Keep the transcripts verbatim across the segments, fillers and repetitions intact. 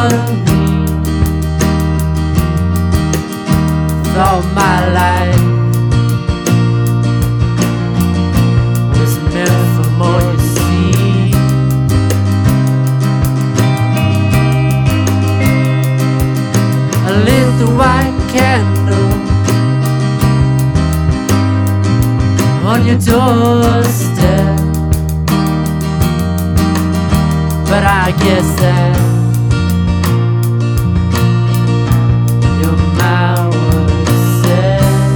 part of me. All my life was meant for more, you see. I lit the white candle on your doorstep, but I guess that your mouth was set.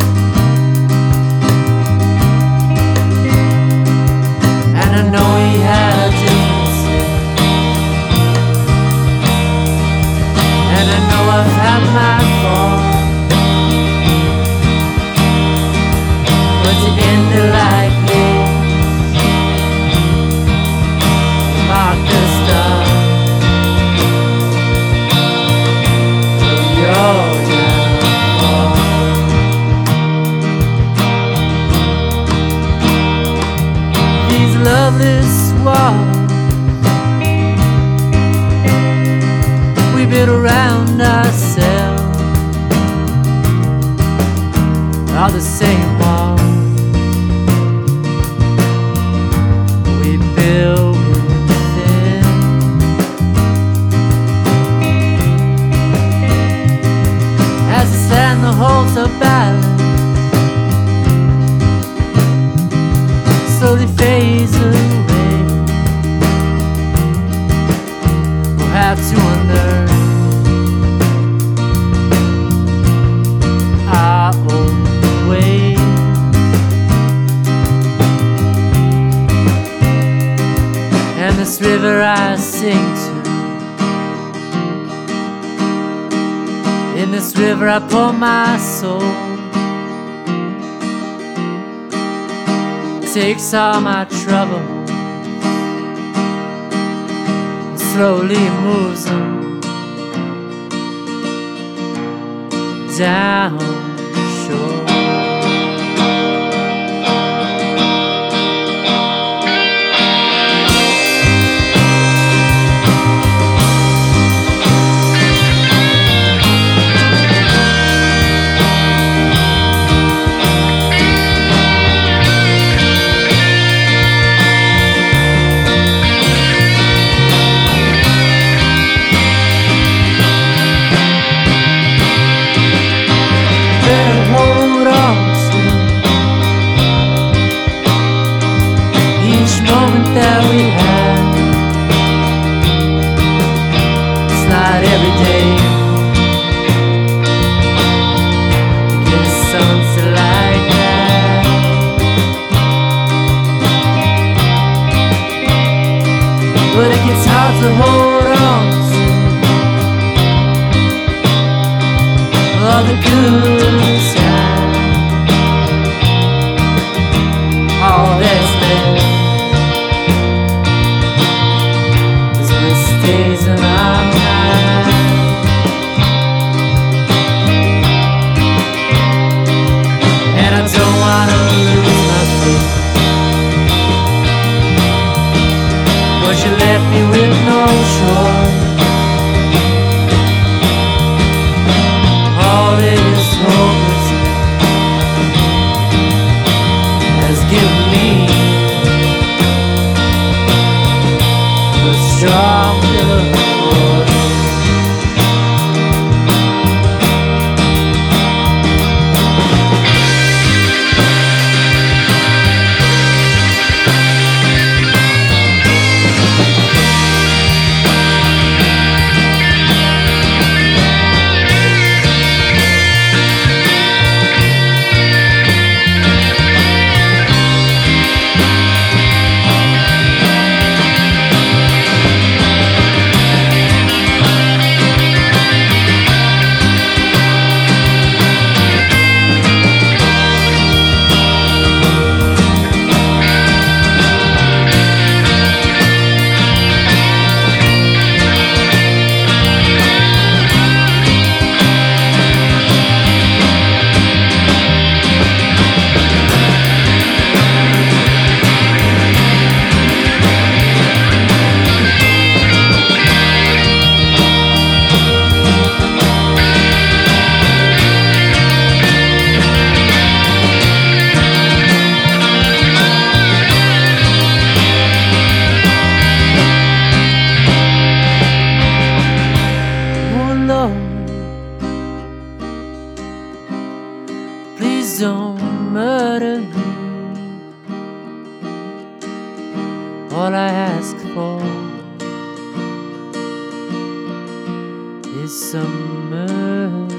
And I know he had differences, and I know I've had my faults, but to end it like this, mark the start of your downfall. These loveless walls we build around ourselves are the same walls we build within. As the sand that holds our balance slowly fades away, we'll have to unlearn our own way. And this river I sing to, in this river I pour my soul. Takes all my trouble and slowly moves them down shore. Hold on to each moment that we had. It's not every day you get a sunset like that. But it gets hard to hold on to all the good times, all that's left is what stays in our mind. And I don't wanna lose my faith, but you left me with no choice. All this hopelessness has given me a stronger voice. this summer.